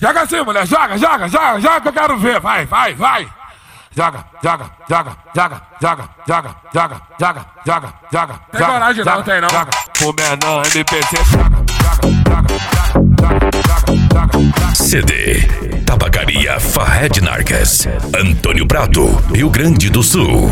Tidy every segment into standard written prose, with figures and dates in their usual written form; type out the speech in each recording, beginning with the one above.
Joga assim, mulher, joga que eu quero ver, vai. Joga. Tem coragem não, tem não. O menor MPC, CD Tabacaria Fahed Nargues, Antônio Prado, Rio Grande do Sul.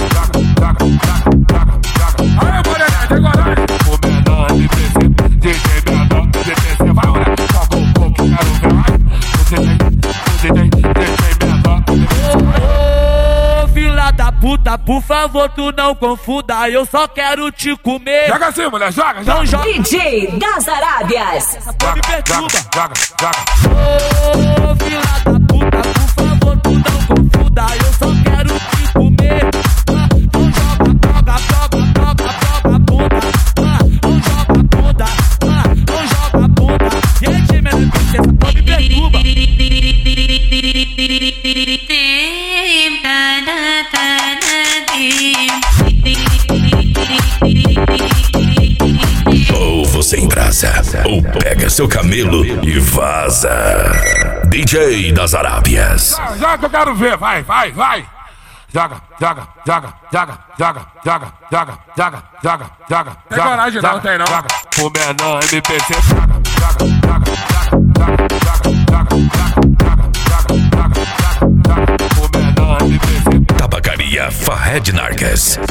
Aê, mulher, tem coragem. O menor MPC, DJ menor MPC, vai, mulher, joga um pouco, quero ver, vai. O DJ menor Ô, filha da puta, por favor, tu não confunda, eu só quero te comer. Joga assim, mulher, joga. Então joga. DJ das Arábias. Me perturba. Joga. Ô, filha da puta, por favor, tu não confunda, eu só quero te comer. Não joga bunda. Não joga bunda. Não joga bunda. E aí, time, minha princesa, pô, me perturba. Ou você embrasa, ou pega seu camelo e vaza. DJ das Arábias. Joga que eu quero ver, vai. Joga. Tem coragem não, tem não. O menor MPC, o menor MPC. Tabacaria Fahed Nargues.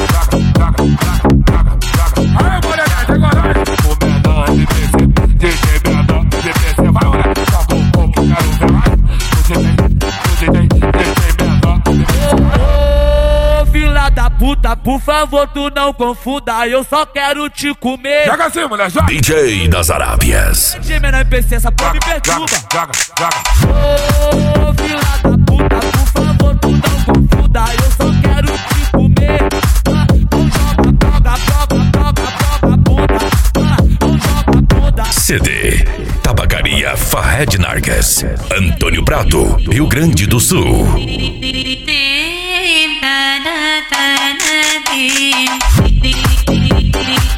Aê, mulher, tem coragem. O menor MPC, DJ menor MPC, vai, mulher, joga um pouco, quero ver, vai. O DJ menor MPC. Ô, filha da puta, por favor, tu não confunda, eu só quero te comer. Joga assim, mulher, joga. DJ das Arábias. Time, na MPC, essa porra me perturba. Joga. Ô, filha da puta, por favor, tu não confunda, eu só quero te comer. Não joga bunda. Não joga bunda. CD Tabacaria Fahed Nargues, Antônio Prado, Rio Grande do Sul. Thank you.